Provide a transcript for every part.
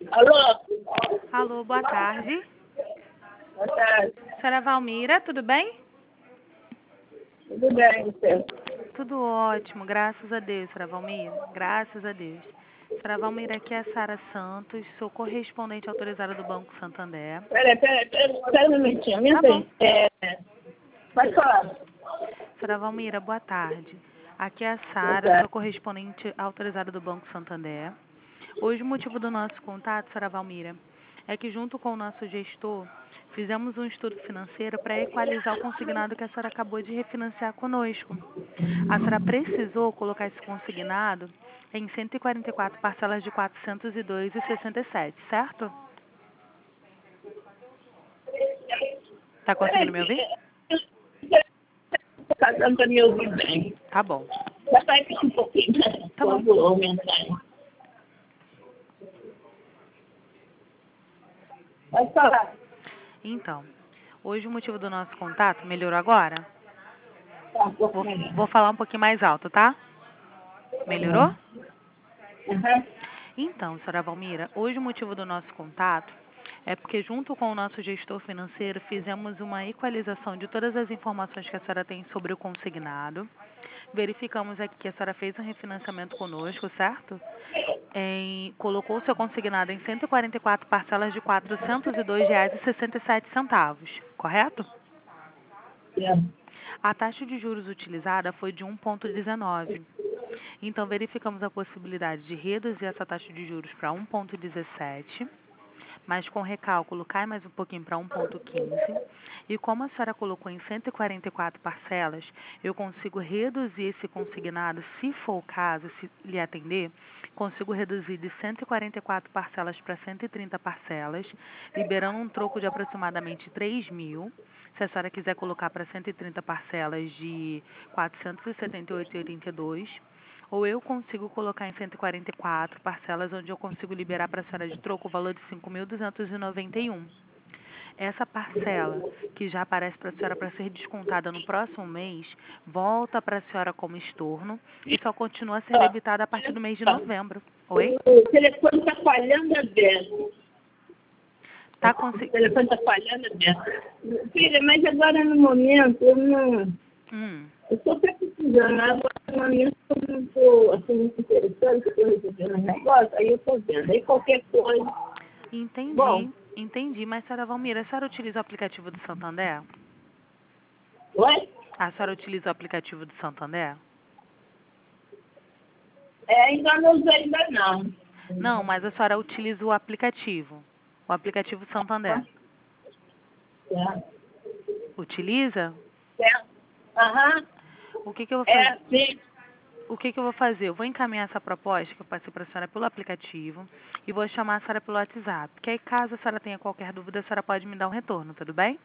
Alô? Alô, boa tarde. Boa tarde. Senhora Valmira, tudo bem? Tudo bem, você? Tudo ótimo, graças a Deus, senhora Valmira. Graças a Deus. Senhora Valmira, aqui é a Sara Santos, sou correspondente autorizada do Banco Santander. Pera um minutinho. Tá bom. Pode falar. Senhora Valmira, boa tarde. Aqui é a Sara, Boa sou correspondente autorizada do Banco Santander. Hoje o motivo do nosso contato, senhora Valmira, é que junto com o nosso gestor, fizemos um estudo financeiro para equalizar o consignado que a senhora acabou de refinanciar conosco. A senhora precisou colocar esse consignado em 144 parcelas de R$ 402,67, certo? Tá conseguindo me ouvir? Tá dando para me ouvir bem. Tá bom. Já vai aqui um pouquinho, né? Tá bom. Vou aumentar. Pode falar. Então, hoje o motivo do nosso contato, melhorou agora? Tá um pouco melhor. Vou falar um pouquinho mais alto, tá? Melhorou? Uhum. Então, senhora Valmira, hoje o motivo do nosso contato é porque junto com o nosso gestor financeiro fizemos uma equalização de todas as informações que a senhora tem sobre o consignado. Verificamos aqui que a senhora fez um refinanciamento conosco, certo? Colocou o seu consignado em 144 parcelas de R$ 402,67, correto? A taxa de juros utilizada foi de 1,19. Então, verificamos a possibilidade de reduzir essa taxa de juros para 1,17, mas com recálculo cai mais um pouquinho para 1,15. E como a senhora colocou em 144 parcelas, eu consigo reduzir esse consignado, se for o caso, se lhe atender, consigo reduzir de 144 parcelas para 130 parcelas, liberando um troco de aproximadamente 3 mil. Se a senhora quiser colocar para 130 parcelas de R$ 478,82, ou eu consigo colocar em 144 parcelas, onde eu consigo liberar para a senhora de troco o valor de R$ 5.291. Essa parcela, que já aparece para a senhora para ser descontada no próximo mês, volta para a senhora como estorno e só continua a ser debitada a partir do mês de novembro. Oi? O telefone está falhando a beça. Tá O telefone está falhando a beça. Filha, mas agora no momento eu não... Eu estou precisando, agora no momento eu não estou assim, muito interessante, estou resolvendo um negócio, aí eu estou vendo. Aí qualquer coisa... Entendi, Bom. entendi. Mas, senhora Valmira, a senhora utiliza o aplicativo do Santander? Oi? A senhora utiliza o aplicativo do Santander? Ainda não usei ainda não. Não, mas a senhora utiliza o aplicativo Santander. Utiliza? Aham. O que eu vou fazer? Sim. O que eu vou fazer? Eu vou encaminhar essa proposta que eu passei para a senhora pelo aplicativo e vou chamar a senhora pelo WhatsApp. Porque aí, caso a senhora tenha qualquer dúvida, a senhora pode me dar um retorno, tudo bem?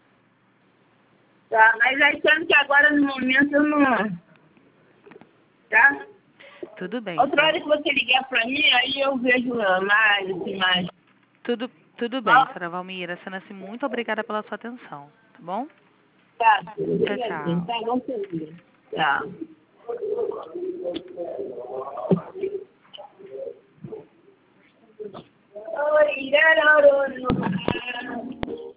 Tá, mas achando que agora no momento eu não... Tá? Tudo bem. Outra hora que você ligar para mim, aí eu vejo mais. Tudo bem, senhora Valmira. Senhora, muito obrigada pela sua atenção, tá bom? Tá, Tchau, tchau. tá, vamos seguir. Tá. Oi, garoto.